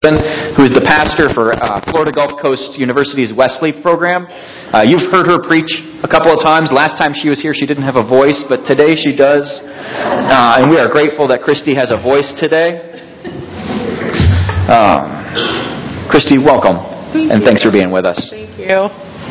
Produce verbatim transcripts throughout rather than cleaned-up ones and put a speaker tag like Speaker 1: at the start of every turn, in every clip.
Speaker 1: who is the pastor for uh, Florida Gulf Coast University's Wesley program. Uh, you've heard her preach a couple of times. Last time she was here, she didn't have a voice, but today she does. Uh, and we are grateful that Christy has a voice today. Um, Christy, welcome.
Speaker 2: Thank
Speaker 1: and
Speaker 2: you.
Speaker 1: Thanks for being with us.
Speaker 2: Thank you.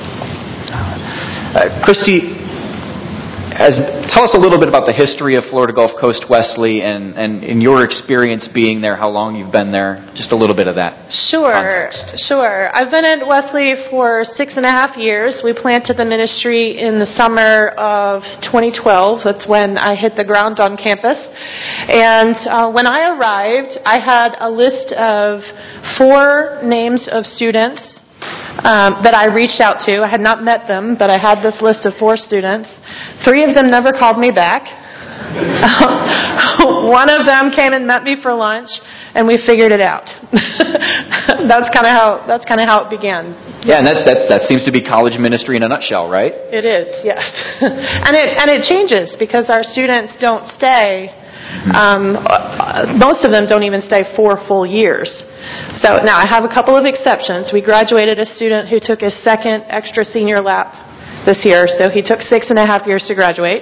Speaker 1: Uh, Christy, as, tell us a little bit about the history of Florida Gulf Coast Wesley and, and in your experience being there, how long you've been there, just a little bit of that
Speaker 2: Sure,
Speaker 1: context.
Speaker 2: sure. I've been at Wesley for six and a half years. We planted the ministry in the summer of twenty twelve. That's when I hit the ground on campus. And uh, when I arrived, I had a list of four names of students Um, that I reached out to. I had not met them, but I had this list of four students. Three of them never called me back. One of them came and met me for lunch, and we figured it out. That's kind of how that's kind of how it began.
Speaker 1: Yeah, and that, that that seems to be college ministry in a nutshell, right?
Speaker 2: It is, yes. and it and it changes because our students don't stay. Um, most of them don't even stay four full years. So now I have a couple of exceptions. We graduated a student who took his second extra senior lap this year, so he took six and a half years to graduate.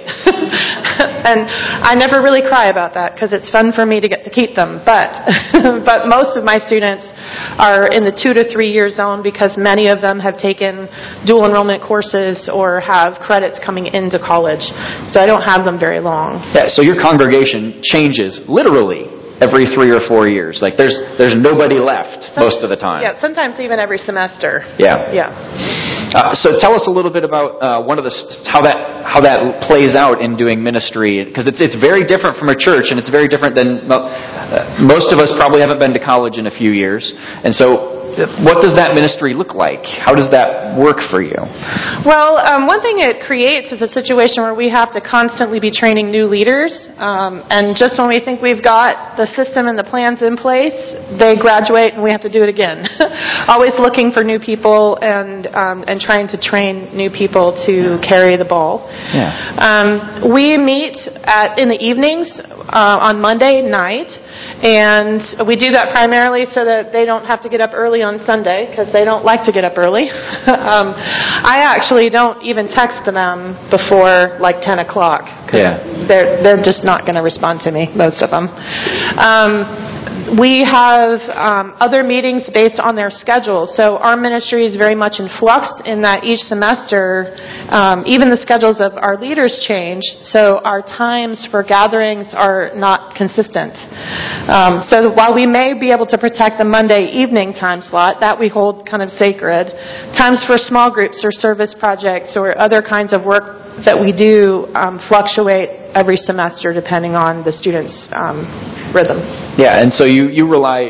Speaker 2: And I never really cry about that because it's fun for me to get to keep them. But but most of my students are in the two to three year zone because many of them have taken dual enrollment courses or have credits coming into college. So I don't have them very long.
Speaker 1: Yeah, so your congregation changes literally every three or four years. Like there's there's nobody left
Speaker 2: Some,
Speaker 1: most of the time.
Speaker 2: Yeah, sometimes even every semester.
Speaker 1: Yeah.
Speaker 2: Yeah.
Speaker 1: Uh, so tell us a little bit about uh, one of the how that how that plays out in doing ministry, because it's it's very different from a church, and it's very different than uh, most of us probably haven't been to college in a few years, and so. What does that ministry look like? How does that work for you?
Speaker 2: Well, um, one thing it creates is a situation where we have to constantly be training new leaders. Um, and just when we think we've got the system and the plans in place, they graduate and we have to do it again. Always looking for new people and um, and trying to train new people to carry the ball.
Speaker 1: Yeah.
Speaker 2: Um, we meet at in the evenings uh, on Monday night. And we do that primarily so that they don't have to get up early on Sunday because they don't like to get up early. um, I actually don't even text them before like ten o'clock.
Speaker 1: Yeah.
Speaker 2: They're, they're just not going to respond to me, most of them. Um, We have um, other meetings based on their schedule. So our ministry is very much in flux in that each semester, um, even the schedules of our leaders change. So our times for gatherings are not consistent. Um, so while we may be able to protect the Monday evening time slot, that we hold kind of sacred, times for small groups or service projects or other kinds of work that we do um, fluctuate every semester depending on the students' um, rhythm.
Speaker 1: Yeah, and so you, you rely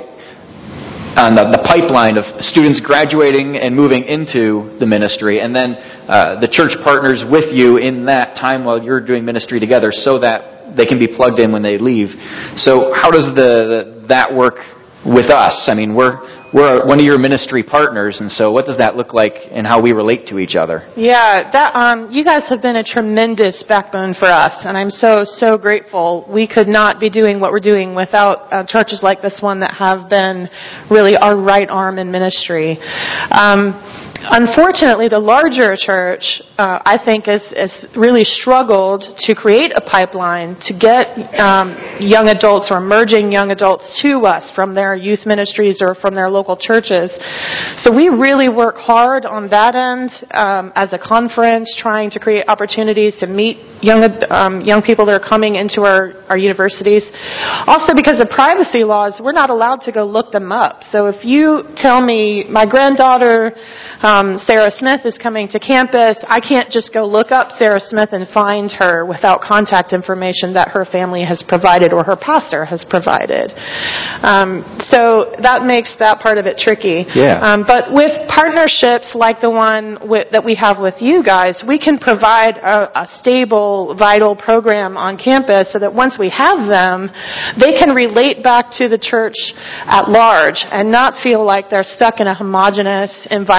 Speaker 1: on the, the pipeline of students graduating and moving into the ministry, and then uh, the church partners with you in that time while you're doing ministry together so that they can be plugged in when they leave. So how does the, the that work with us? I mean, we're we're one of your ministry partners, and so what does that look like and how we relate to each other?
Speaker 2: Yeah, that um, you guys have been a tremendous backbone for us, and I'm so, so grateful. We could not be doing what we're doing without uh, churches like this one that have been really our right arm in ministry. Um, Unfortunately, the larger church, uh, I think, has, has really struggled to create a pipeline to get um, young adults or emerging young adults to us from their youth ministries or from their local churches. So we really work hard on that end um, as a conference, trying to create opportunities to meet young um, young people that are coming into our, our universities. Also, because of privacy laws, we're not allowed to go look them up. So if you tell me my granddaughter Um, Sarah Smith is coming to campus, I can't just go look up Sarah Smith and find her without contact information that her family has provided or her pastor has provided. Um, so that makes that part of it tricky.
Speaker 1: Yeah.
Speaker 2: Um, but with partnerships like the one with, that we have with you guys, we can provide a, a stable, vital program on campus so that once we have them, they can relate back to the church at large and not feel like they're stuck in a homogenous environment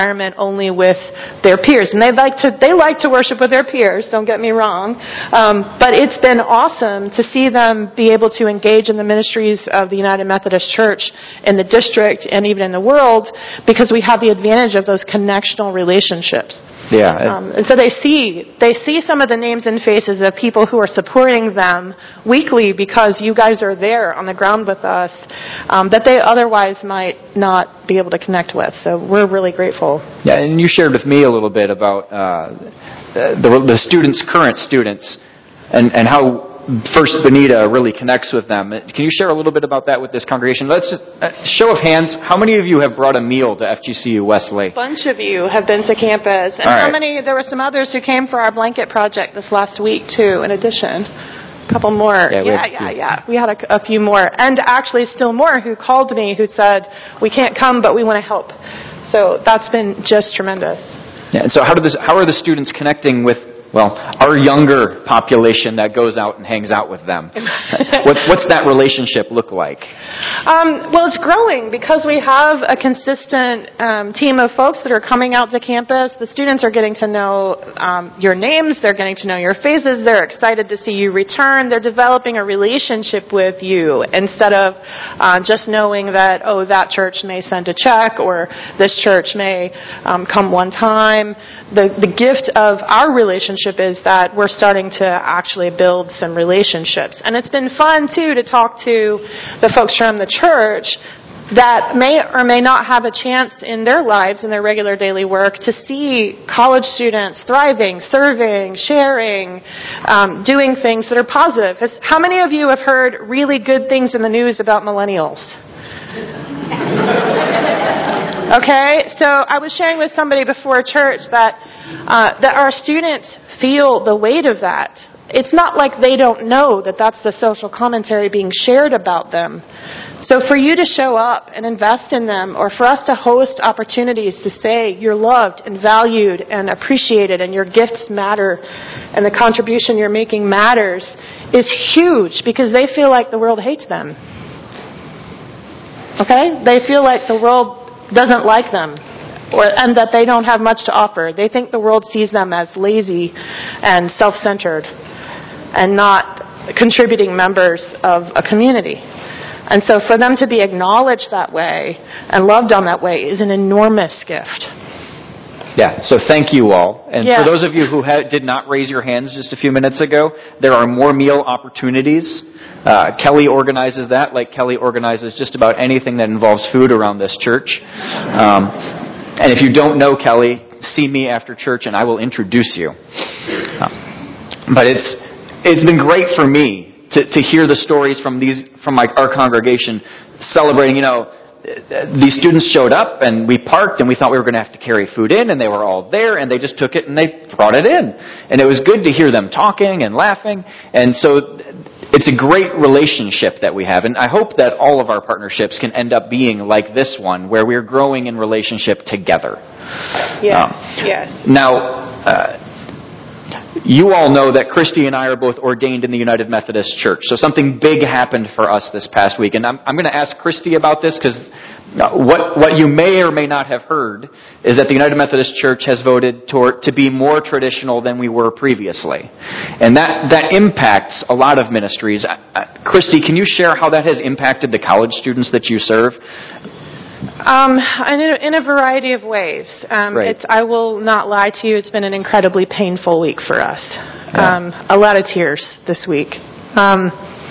Speaker 2: only with their peers. And they like to they like to worship with their peers, don't get me wrong. Um, but it's been awesome to see them be able to engage in the ministries of the United Methodist Church in the district and even in the world, because we have the advantage of those connectional relationships.
Speaker 1: Yeah.
Speaker 2: Um, and so they see they see some of the names and faces of people who are supporting them weekly because you guys are there on the ground with us, um, that they otherwise might not be able to connect with. So we're really grateful.
Speaker 1: Yeah, and you shared with me a little bit about uh, the, the students, current students, and, and how First Bonita really connects with them. Can you share a little bit about that with this congregation? Let's just, uh, show of hands, how many of you have brought a meal to F G C U Wesley?
Speaker 2: A bunch of you have been to campus. And
Speaker 1: All
Speaker 2: how
Speaker 1: right.
Speaker 2: many, there were some others who came for our blanket project this last week too, in addition. A couple more.
Speaker 1: Yeah, we
Speaker 2: yeah,
Speaker 1: had a
Speaker 2: yeah,
Speaker 1: few.
Speaker 2: yeah. We had a, a few more. And actually still more who called me who said, we can't come, but we want to help. So that's been just tremendous.
Speaker 1: Yeah, and so how do this, how are the students connecting with, well, our younger population that goes out and hangs out with them? what's, what's that relationship look like?
Speaker 2: Um, well, it's growing because we have a consistent um, team of folks that are coming out to campus. The students are getting to know um, your names. They're getting to know your faces. They're excited to see you return. They're developing a relationship with you instead of uh, just knowing that, oh, that church may send a check or this church may um, come one time. The, the gift of our relationship is that we're starting to actually build some relationships. And it's been fun, too, to talk to the folks from the church that may or may not have a chance in their lives, in their regular daily work, to see college students thriving, serving, sharing, um, doing things that are positive. How many of you have heard really good things in the news about millennials? Okay, so I was sharing with somebody before church that uh, that our students feel the weight of that. It's not like they don't know that that's the social commentary being shared about them. So for you to show up and invest in them, or for us to host opportunities to say you're loved and valued and appreciated and your gifts matter and the contribution you're making matters, is huge because they feel like the world hates them. Okay? They feel like the world doesn't like them, or and that they don't have much to offer. They think the world sees them as lazy and self-centered and not contributing members of a community. And so for them to be acknowledged that way and loved on that way is an enormous gift.
Speaker 1: Yeah, so thank you all. And
Speaker 2: yeah.
Speaker 1: for those of you who ha- did not raise your hands just a few minutes ago, there are more meal opportunities. Uh, Kelly organizes that, like Kelly organizes just about anything that involves food around this church. Um, and if you don't know Kelly, see me after church and I will introduce you. Uh, but it's it's been great for me to, to hear the stories from these from my, our congregation celebrating, you know, these students showed up and we parked and we thought we were going to have to carry food in, and they were all there and they just took it and they brought it in. And it was good to hear them talking and laughing. And so it's a great relationship that we have. And I hope that all of our partnerships can end up being like this one, where we're growing in relationship together.
Speaker 2: Yes,
Speaker 1: um,
Speaker 2: yes.
Speaker 1: Now, uh, you all know that Christy and I are both ordained in the United Methodist Church. So something big happened for us this past week. And I'm, I'm going to ask Christy about this because what, what you may or may not have heard is that the United Methodist Church has voted toward, to be more traditional than we were previously. And that, that impacts a lot of ministries. Uh, Christy, can you share how that has impacted the college students that you serve?
Speaker 2: Um, in, a, in a variety of ways. Um,
Speaker 1: right.
Speaker 2: it's, I will not lie to you, it's been an incredibly painful week for us.
Speaker 1: Yeah.
Speaker 2: Um, a lot of tears this week. Um,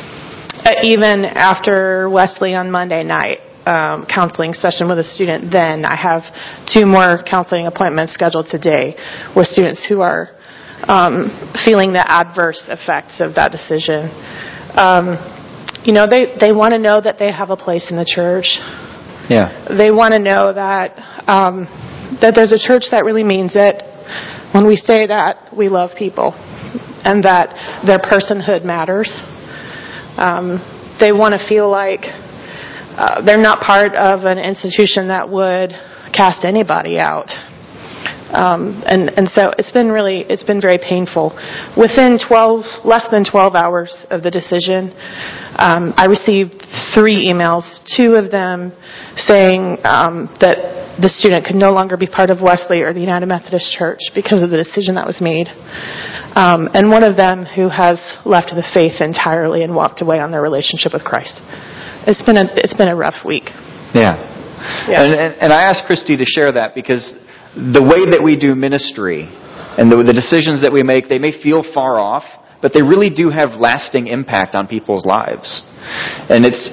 Speaker 2: even after Wesley on Monday night, um, counseling session with a student, then I have two more counseling appointments scheduled today with students who are um, feeling the adverse effects of that decision. Um, you know, they, they want to know that they have a place in the church.
Speaker 1: Yeah.
Speaker 2: They want to know that um, that there's a church that really means it when we say that we love people and that their personhood matters. Um, they want to feel like uh, they're not part of an institution that would cast anybody out. Um, and, and so it's been really, it's been very painful. Within twelve, less than twelve hours of the decision, um, I received three emails, two of them saying um, that the student could no longer be part of Wesley or the United Methodist Church because of the decision that was made. Um, and one of them who has left the faith entirely and walked away on their relationship with Christ. It's been a it's been a rough week.
Speaker 1: Yeah. yeah. And, and, and I asked Christy to share that because the way that we do ministry and the, the decisions that we make, they may feel far off, but they really do have lasting impact on people's lives. And it's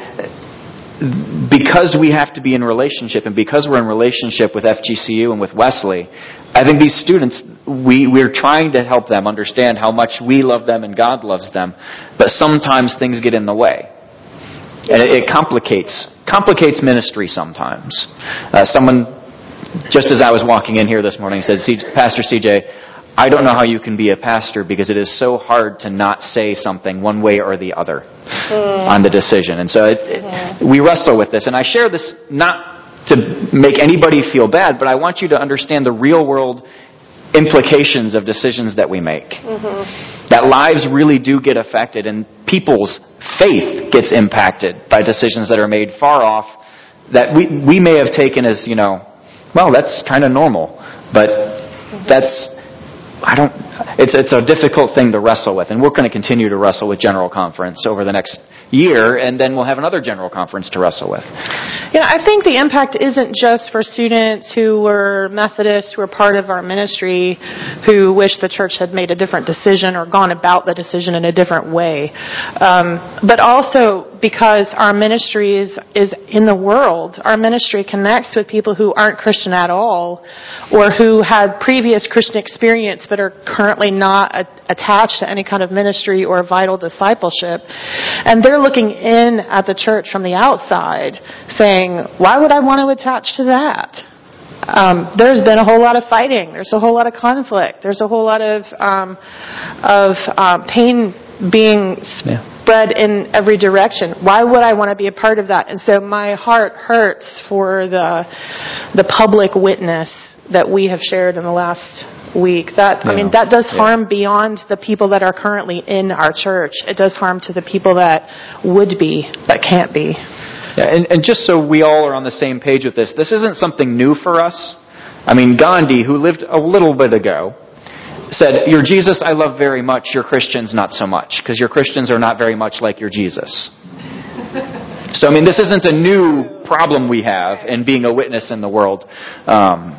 Speaker 1: because we have to be in relationship, and because we're in relationship with F G C U and with Wesley, I think these students, we, we're trying to help them understand how much we love them and God loves them, but sometimes things get in the way. And it, it complicates complicates ministry sometimes. Uh, someone, just as I was walking in here this morning, said, Pastor C J, I don't know how you can be a pastor because it is so hard to not say something one way or the other mm. on the decision. And so it, mm-hmm. it, we wrestle with this. And I share this not to make anybody feel bad, but I want you to understand the real world implications of decisions that we make. Mm-hmm. That lives really do get affected, and people's faith gets impacted by decisions that are made far off that we, we may have taken as, you know, well, that's kind of normal. But mm-hmm. that's... I don't. It's it's a difficult thing to wrestle with, and we're going to continue to wrestle with General Conference over the next year, and then we'll have another General Conference to wrestle with.
Speaker 2: Yeah, I think the impact isn't just for students who were Methodists, who were part of our ministry, who wish the church had made a different decision or gone about the decision in a different way, um, but also because our ministry is is in the world. Our ministry connects with people who aren't Christian at all, or who had previous Christian experience but are currently not a, attached to any kind of ministry or vital discipleship. And they're looking in at the church from the outside saying, why would I want to attach to that? Um, there's been a whole lot of fighting. There's a whole lot of conflict. There's a whole lot of um, of um, pain being spread in every direction. Why would I want to be a part of that? And so my heart hurts for the the public witness that we have shared in the last week. That, yeah. I mean, that does harm yeah. beyond the people that are currently in our church. It does harm to the people that would be, but can't be.
Speaker 1: Yeah, and, and just so we all are on the same page with this, this isn't something new for us. I mean, Gandhi, who lived a little bit ago, said, your Jesus I love very much, your Christians not so much, because your Christians are not very much like your Jesus. So, I mean, this isn't a new problem we have in being a witness in the world. Um,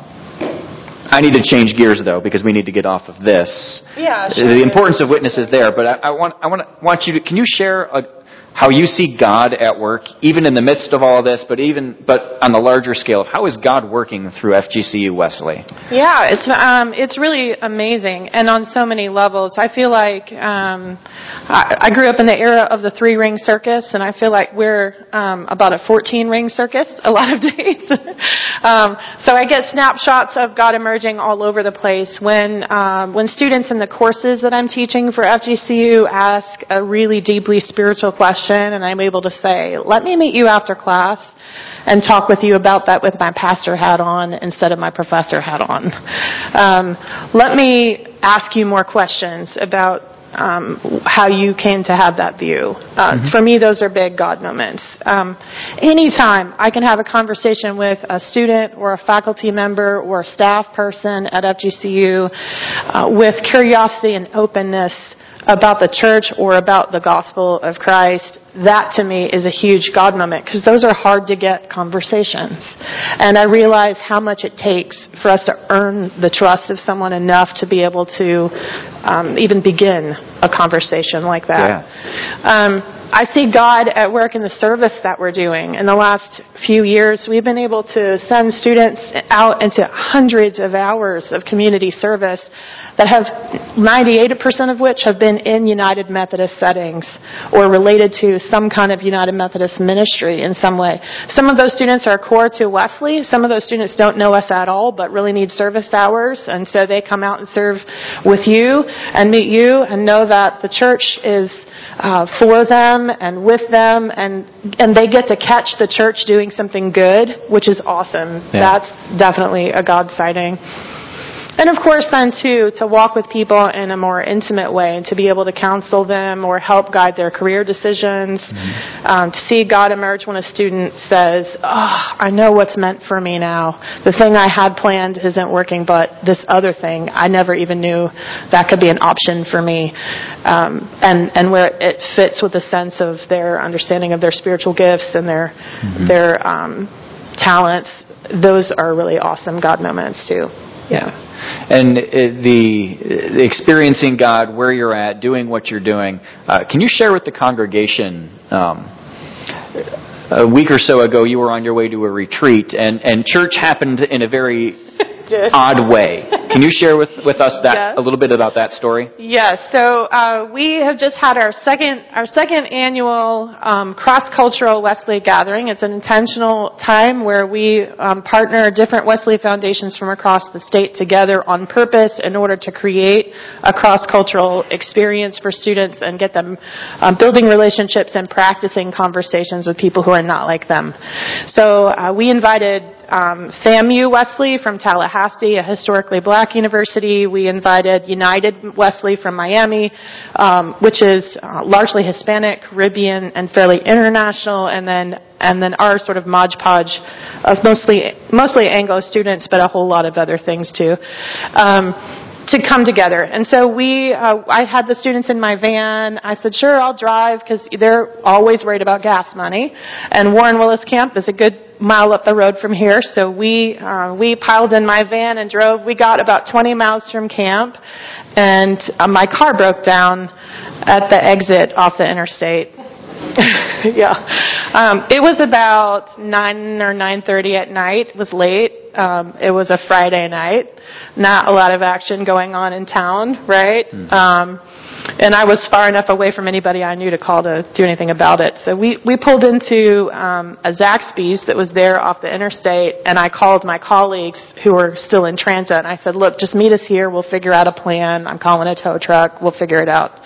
Speaker 1: I need to change gears, though, because we need to get off of this.
Speaker 2: Yeah, sure.
Speaker 1: The importance of witness is there, but I, I want I want to, want you to. Can you share a, how you see God at work, even in the midst of all of this, but even but on the larger scale of how is God working through F G C U Wesley?
Speaker 2: Yeah, it's um, it's really amazing, and on so many levels. I feel like um, I, I grew up in the era of the three ring circus, and I feel like we're um, about a fourteen ring circus a lot of days. um, so I get snapshots of God emerging all over the place when um, when students in the courses that I'm teaching for F G C U ask a really deeply spiritual question. And I'm able to say, let me meet you after class and talk with you about that with my pastor hat on instead of my professor hat on. Um, let me ask you more questions about um, how you came to have that view. Uh, mm-hmm. For me, those are big God moments. Um, anytime I can have a conversation with a student or a faculty member or a staff person at F G C U uh, with curiosity and openness about the church or about the gospel of Christ, that to me is a huge God moment, because those are hard to get conversations. And I realize how much it takes for us to earn the trust of someone enough to be able to um, even begin a conversation like that. Yeah. Um, I see God at work in the service that we're doing. In the last few years, we've been able to send students out into hundreds of hours of community service that have ninety-eight percent of which have been in United Methodist settings or related to some kind of United Methodist ministry in some way. Some of those students are core to Wesley. Some of those students don't know us at all but really need service hours, and so they come out and serve with you and meet you and know that the church is uh, for them and with them, and and they get to catch the church doing something good, which is awesome. Yeah. That's definitely a God sighting. And of course then too, to walk with people in a more intimate way and to be able to counsel them or help guide their career decisions. Mm-hmm. Um, to see God emerge when a student says, oh, I know what's meant for me now. The thing I had planned isn't working, but this other thing, I never even knew that could be an option for me. Um, and, and where it fits with the sense of their understanding of their spiritual gifts and their, mm-hmm. their um, talents. Those are really awesome God moments too. Yeah.
Speaker 1: And the, the experiencing God where you're at, doing what you're doing. Uh, can you share with the congregation, um, a week or so ago you were on your way to a retreat, and, and church happened in a very odd way. Can you share with, with us that yes. a little bit about that story?
Speaker 2: Yes. So uh, we have just had our second our second annual um, cross-cultural Wesley gathering. It's an intentional time where we um, partner different Wesley foundations from across the state together on purpose in order to create a cross-cultural experience for students and get them um, building relationships and practicing conversations with people who are not like them. So uh, we invited Um, FAMU Wesley from Tallahassee, a historically black university. We invited United Wesley from Miami, um, which is uh, largely Hispanic, Caribbean, and fairly international, and then and then our sort of modge podge of mostly mostly Anglo students, but a whole lot of other things too. Um, to come together. And so we, uh, I had the students in my van. I said, sure, I'll drive, because they're always worried about gas money. And Warren Willis Camp is a good mile up the road from here. So we, uh, we piled in my van and drove. We got about twenty miles from camp, and uh, my car broke down at the exit off the interstate. yeah. Um, it was about nine or nine thirty at night. It was late. Um, it was a Friday night. Not a lot of action going on in town, right? Mm-hmm. Um, and I was far enough away from anybody I knew to call to do anything about it. So we, we pulled into um, a Zaxby's that was there off the interstate, and I called my colleagues who were still in transit, and I said, look, just meet us here. We'll figure out a plan. I'm calling a tow truck. We'll figure it out.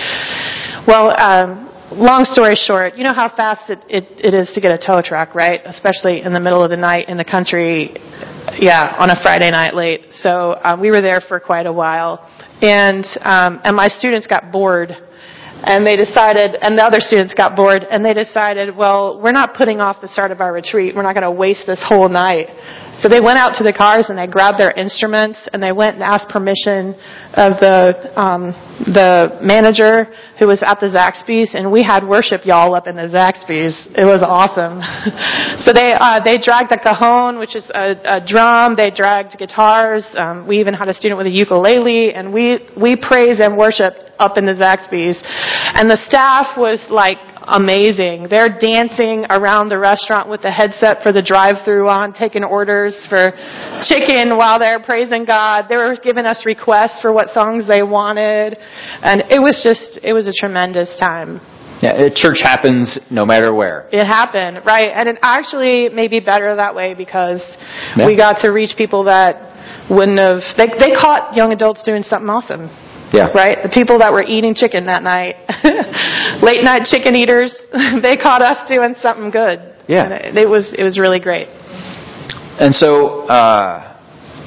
Speaker 2: Well, um, long story short, you know how fast it, it, it is to get a tow truck, right? Especially in the middle of the night in the country, yeah, on a Friday night late. So uh, we were there for quite a while. And um, and my students got bored. And they decided, and the other students got bored, and they decided, well, we're not putting off the start of our retreat. We're not going to waste this whole night. So they went out to the cars and they grabbed their instruments and they went and asked permission of the um, the manager who was at the Zaxby's, and we had worship y'all up in the Zaxby's. It was awesome. so they uh, they dragged the cajon, which is a, a drum. They dragged guitars. Um, we even had a student with a ukulele, and we we praise and worship up in the Zaxby's. And the staff was like amazing. They're dancing around the restaurant with the headset for the drive-through on, taking orders for chicken while they're praising God. They were giving us requests for what songs they wanted. And it was just, it was a tremendous time.
Speaker 1: Yeah, church happens no matter where.
Speaker 2: It happened, right. And it actually may be better that way because
Speaker 1: yeah.
Speaker 2: we got to reach people that wouldn't have, they, they caught young adults doing something awesome.
Speaker 1: Yeah.
Speaker 2: Right? The people that were eating chicken that night, late night chicken eaters, they caught us doing something good.
Speaker 1: Yeah.
Speaker 2: And it, it was it was really great.
Speaker 1: And so, uh,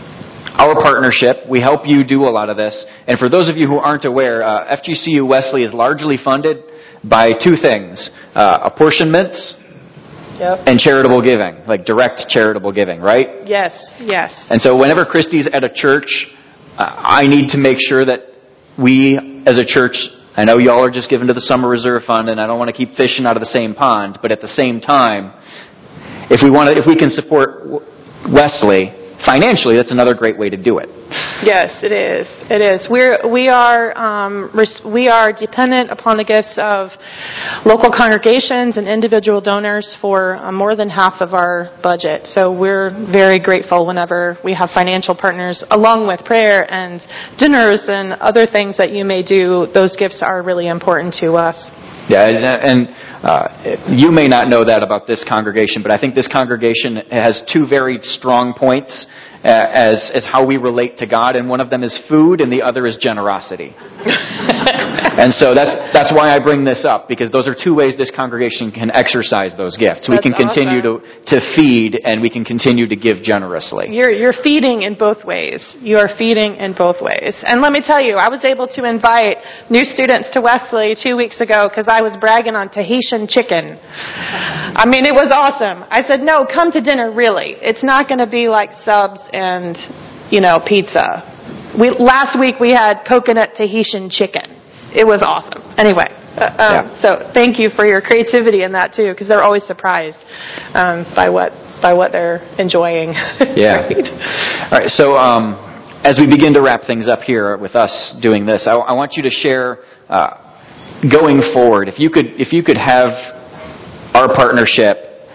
Speaker 1: our partnership, we help you do a lot of this. And for those of you who aren't aware, uh, F G C U Wesley is largely funded by two things: uh, apportionments
Speaker 2: yep.
Speaker 1: and charitable giving, like direct charitable giving, right?
Speaker 2: Yes. Yes.
Speaker 1: And so, whenever Christy's at a church, uh, I need to make sure that we, as a church, I know y'all are just given to the Summer Reserve Fund, and I don't want to keep fishing out of the same pond. But at the same time, if we want to, if we can support Wesley financially, that's another great way to do it.
Speaker 2: Yes, it is. It is. We're we are um, we are dependent upon the gifts of local congregations and individual donors for uh, more than half of our budget. So we're very grateful whenever we have financial partners, along with prayer and dinners and other things that you may do. Those gifts are really important to us.
Speaker 1: Yeah, and, and uh, you may not know that about this congregation, but I think this congregation has two very strong points uh, as as how we relate to God, and one of them is food, and the other is generosity. And so that's that's why I bring this up, because those are two ways this congregation can exercise those gifts. We
Speaker 2: That's
Speaker 1: can continue
Speaker 2: awesome.
Speaker 1: to, to feed, and we can continue to give generously.
Speaker 2: You're, you're feeding in both ways. You are feeding in both ways. And let me tell you, I was able to invite new students to Wesley two weeks ago because I was bragging on Tahitian chicken. I mean, it was awesome. I said, no, come to dinner, really. It's not going to be like subs and, you know, pizza. We, last week we had coconut Tahitian chicken. It was awesome. Anyway, uh, um,
Speaker 1: Yeah.
Speaker 2: so thank you for your creativity in that too, because they're always surprised um, by what by what they're enjoying.
Speaker 1: Yeah.
Speaker 2: Great.
Speaker 1: All right. So um, as we begin to wrap things up here with us doing this, I, I want you to share uh, going forward. If you could, if you could have our partnership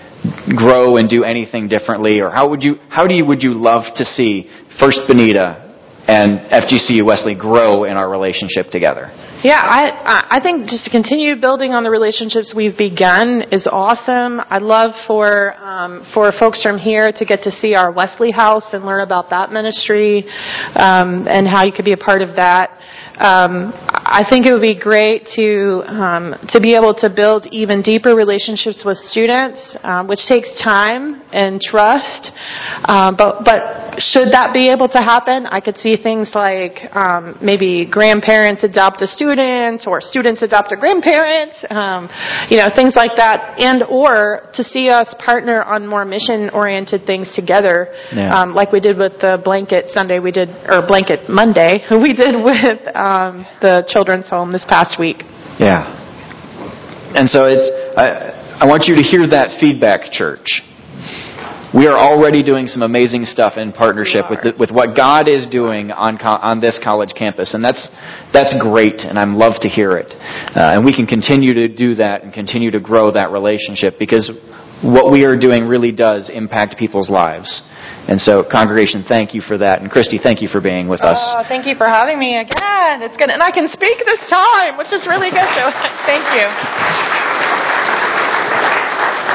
Speaker 1: grow and do anything differently, or how would you, how do you would you love to see First Bonita and F G C U Wesley grow in our relationship together?
Speaker 2: Yeah, I I think just to continue building on the relationships we've begun is awesome. I'd love for um, for folks from here to get to see our Wesley House and learn about that ministry um, and how you could be a part of that. Um, I think it would be great to um, to be able to build even deeper relationships with students, um, which takes time and trust. Um, but but should that be able to happen, I could see things like um, maybe grandparents adopt a student, or students adopt a grandparent, um, you know, things like that, and or to see us partner on more mission-oriented things together,
Speaker 1: Yeah.
Speaker 2: um, like we did with the Blanket Sunday we did, or Blanket Monday we did with um, the children's home this past week.
Speaker 1: Yeah. And so it's, I, I want you to hear that feedback, church. We are already doing some amazing stuff in partnership with the, with what God is doing on co- on this college campus, and that's that's great, and I love to hear it. Uh, and we can continue to do that and continue to grow that relationship, because what we are doing really does impact people's lives. And so, congregation, thank you for that, and Christy, thank you for being with us.
Speaker 2: Oh, thank you for having me again. It's good, and I can speak this time, which is really good. So, thank you.